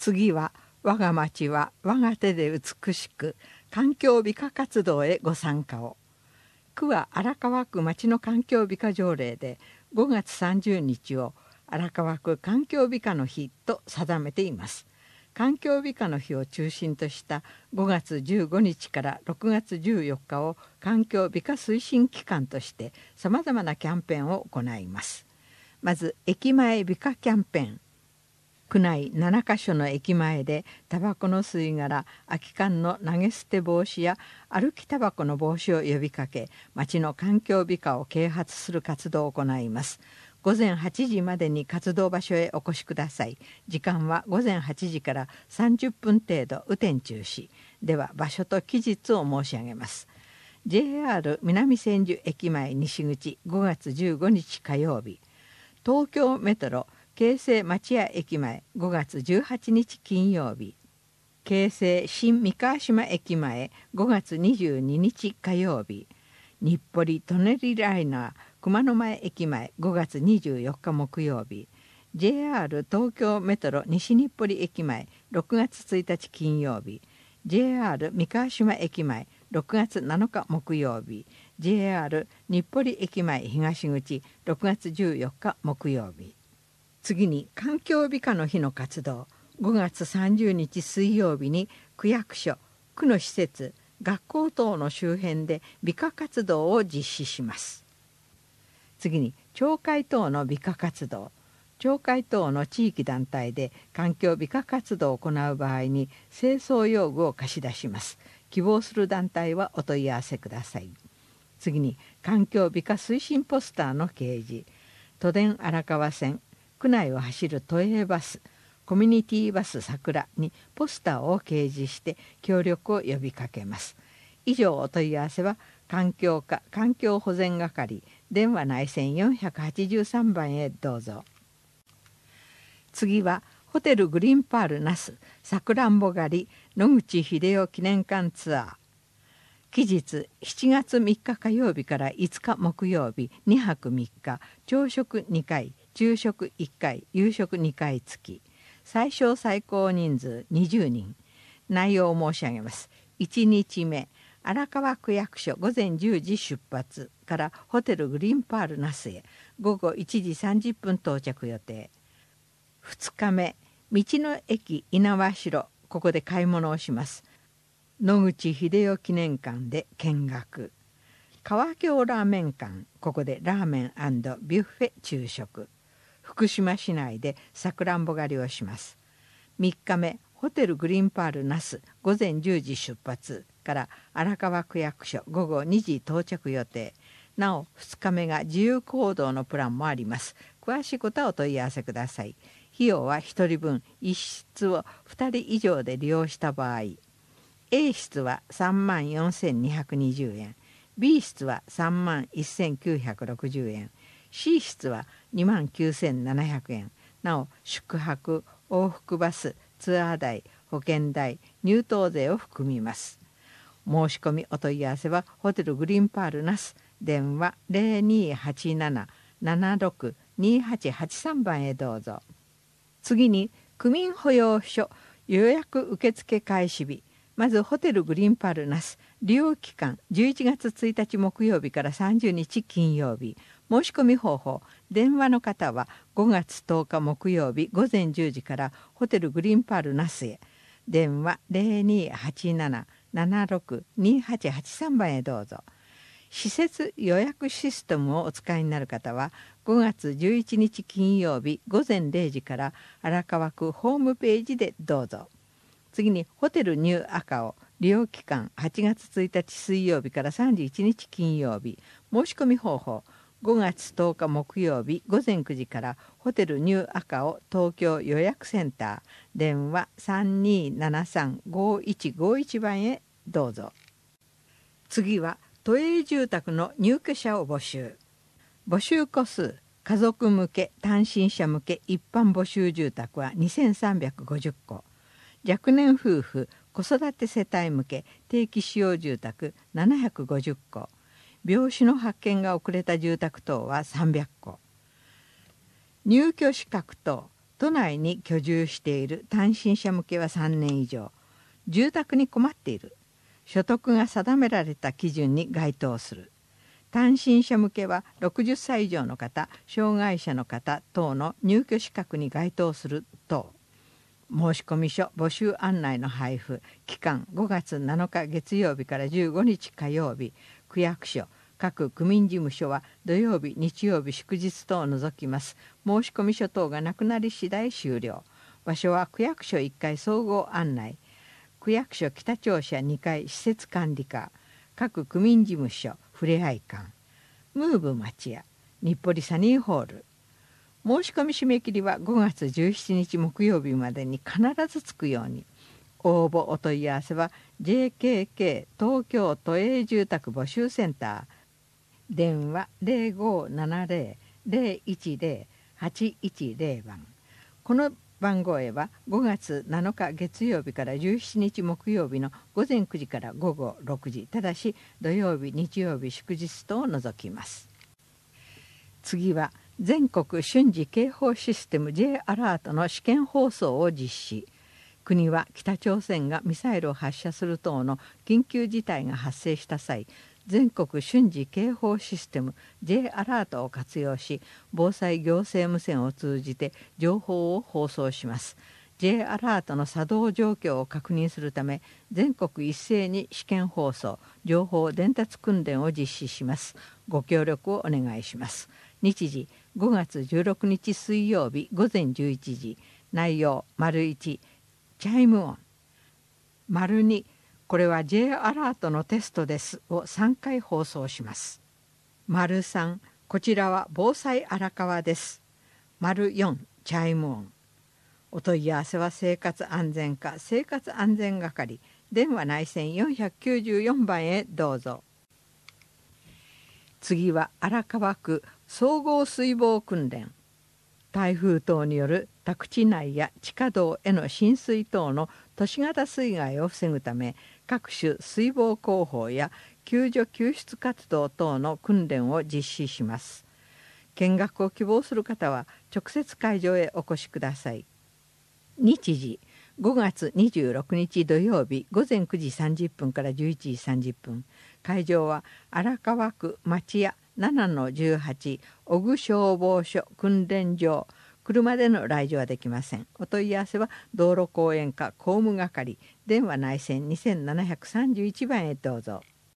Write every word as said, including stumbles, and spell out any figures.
次は我が町は我が手で美しく環境美化活動へご参加を。区は荒川区町の環境美化条例でごがつさんじゅうにちを荒川区環境美化の日と定めています。環境美化の日を中心としたごがつじゅうごにちからろくがつじゅうよっかを環境美化推進期間としてさまざまなキャンペーンを行います。まず駅前美化キャンペーン。区内ななかしょの駅前でタバコの吸い殻、空き缶の投げ捨て防止や歩きタバコの防止を呼びかけ、町の環境美化を啓発する活動を行います。ごぜんはちじまでに活動場所へお越しください。時間はごぜんはちじからさんじゅっぷん程度、雨天中止。では場所と期日を申し上げます。ジェイアール 南千住駅前西口ごがつじゅうごにち火曜日。東京メトロ京成町屋駅前ごがつじゅうはちにち金曜日。京成新三河島駅前ごがつにじゅうににち火曜日。日暮里舎人ライナー熊野前駅前ごがつにじゅうよっか木曜日。 ジェイアール 東京メトロ西日暮里駅前ろくがつついたち金曜日。 ジェイアール 三河島駅前ろくがつなのか木曜日。 ジェイアール 日暮里駅前東口ろくがつじゅうよっか木曜日。次に環境美化の日の活動。ごがつさんじゅうにち水曜日に区役所、区の施設、学校等の周辺で美化活動を実施します。次に町会等の美化活動。町会等の地域団体で環境美化活動を行う場合に清掃用具を貸し出します。希望する団体はお問い合わせください。次に環境美化推進ポスターの掲示。都電荒川線、区内を走る都営バス、コミュニティバスさくらにポスターを掲示して協力を呼びかけます。以上お問い合わせは環境課環境保全係電話内線よんはちさんばんへどうぞ。次はホテルグリーンパール那須さくらんぼ狩り野口英世記念館ツアー。期日しちがつみっか火曜日からいつか木曜日にはくみっか、朝食にかい、昼食いっかい、夕食にかい付き。最小最高人数にじゅうにん。内容を申し上げます。いちにちめ、荒川区役所ごぜんじゅうじ出発からホテルグリーンパール那須へごごいちじさんじゅっぷん到着予定。ふつかめ、道の駅猪苗代、ここで買い物をします。野口英世記念館で見学。川京ラーメン館、ここでラーメン&ビュッフェ昼食。福島市内でさくらんぼ狩りをします。みっかめ、ホテルグリーンパール那須ごぜんじゅうじ出発から荒川区役所ごごにじ到着予定。なおふつかめが自由行動のプランもあります。詳しいことはお問い合わせください。費用はひとりぶん、いち室をふたり以上で利用した場合、A 室はさんまんよんせんにひゃくにじゅうえん、B 室はさんまんせんきゅうひゃくろくじゅうえん、C 室はにまんきゅうせんななひゃくえん。なお宿泊、往復バス、ツアー代、保険代、入湯税を含みます。申し込みお問い合わせはホテルグリーンパール那須電話 ゼロにーはちなな ななろく にはちはちさんばんへどうぞ。次に区民保養所予約受付開始日。まずホテルグリーンパール那須利用期間じゅういちがつついたち木曜日からさんじゅうにち金曜日。申し込み方法。電話の方はごがつとおか木曜日ごぜんじゅうじからホテルグリーンパール那須へ。電話 ゼロにーはちなな ななろく にはちはちさんばんへどうぞ。施設予約システムをお使いになる方はごがつじゅういちにち金曜日ごぜんれいじから荒川区ホームページでどうぞ。次にホテルニューアカオ利用期間はちがつついたち水曜日からさんじゅういちにち金曜日。申し込み方法。ごがつとおか木曜日ごぜんくじからホテルニューアカオ東京予約センター電話さんにーななさん ごいちごいちばんへどうぞ。次は都営住宅の入居者を募集。募集戸数。家族向け単身者向け一般募集住宅はにせんさんびゃくごじゅっこ。若年夫婦子育て世帯向け定期使用住宅ななひゃくごじゅっこ。病死の発見が遅れた住宅等はさんびゃっこ。入居資格等都内に居住している単身者向けはさんねん以上、住宅に困っている、所得が定められた基準に該当する、単身者向けはろくじゅっさい以上の方、障害者の方等の入居資格に該当する等。申込書募集案内の配布期間ごがつなのか月曜日からじゅうごにち火曜日、区役所各区民事務所は土曜日日曜日祝日等を除きます。申込書等がなくなり次第終了。場所は区役所いっかい総合案内、区役所北庁舎にかい施設管理課、各区民事務所ふれあい館、ムーブ町屋、日暮里サニーホール。申し込み締め切りはごがつじゅうしちにち木曜日までに必ずつくように。応募お問い合わせは ジェーケーケー 東京都営住宅募集センター、電話 ゼロごーななゼロ ゼロいちゼロ はちいちゼロ 番。この番号へはごがつなのか月曜日からじゅうしちにち木曜日のごぜんくじからごごろくじ、ただし土曜日日曜日祝日等を除きます。次は全国瞬時警報システム J アラートの試験放送を実施。国は北朝鮮がミサイルを発射する等の緊急事態が発生した際、全国瞬時警報システム J アラートを活用し、防災行政無線を通じて情報を放送します。J アラートの作動状況を確認するため、全国一斉に試験放送情報伝達訓練を実施します。ご協力をお願いします。日時ごがつじゅうろくにち水曜日ごぜんじゅういちじ。内容丸いち、チャイム音。丸に、これは J アラートのテストですをさんかい放送します。丸さん、こちらは防災荒川です。丸よん、チャイム音。お問い合わせは生活安全課生活安全係、電話内線よんひゃくきゅうじゅうよんばんへどうぞ。次は荒川区総合水防訓練。台風等による宅地内や地下道への浸水等の都市型水害を防ぐため、各種水防広報や救助救出活動等の訓練を実施します。見学を希望する方は直接会場へお越しください。日時ごがつにじゅうろくにち土曜日ごぜんくじさんじゅっぷんからじゅういちじさんじゅっぷん。会場は荒川区町屋 ななのじゅうはち 小具消防署訓練場。車での来場はできません。お問い合わせは道路公園課公務係、電話内線にせんななひゃくさんじゅういちばんへどうぞ。